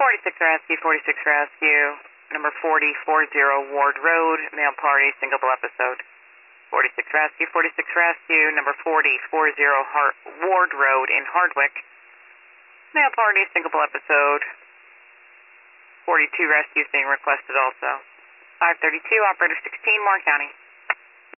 46 Rescue, 46 Rescue, number 4040 Ward Road, male party, single episode. 46 Rescue, 46 Rescue, number 4040 Ward Road in Hardwick, male party, single episode. 42 Rescue is being requested also. 532, operator 16, Moore County.